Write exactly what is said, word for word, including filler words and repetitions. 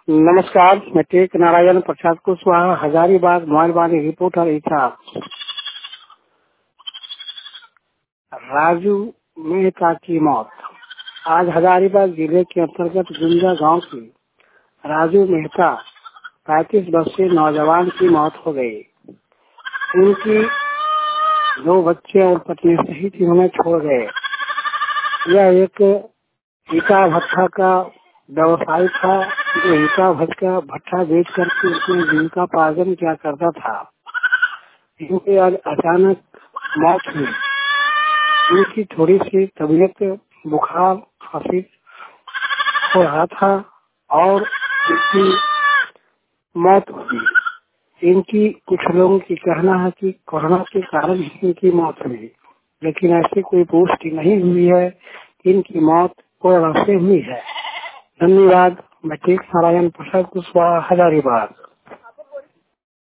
नमस्कार, मैं Tek Narayan Prasad Kushwaha, Hazaribagh mobile reporter incharge. Raju Mehta की मौत। आज हजारीबाग जिले के अंतर्गत गुंजा गांव की राजू मेहता पैंतीस वर्षीय नौजवान की मौत हो गई। उनकी दो बच्चे और पत्नी सहित उन्हें छोड़ गए। यह एक ईटा भट्टा का व्यवसायी था जो ईटा भट्टा भट्टा बेच करके उसमें जीविका पार्जन किया करता था। इनकी आज अचानक मौत हुई। उनकी थोड़ी सी तबीयत बुखार खांसी हो रहा था और इसकी मौत हुई। इनकी कुछ लोगों की कहना है कि कोरोना के कारण इनकी मौत हुई, लेकिन ऐसी कोई पुष्टि नहीं हुई है कि इनकी मौत कोरोना से हुई है। धन्यवाद। मैं टेक नारायण प्रसाद कुशवाहा, हजारीबाग।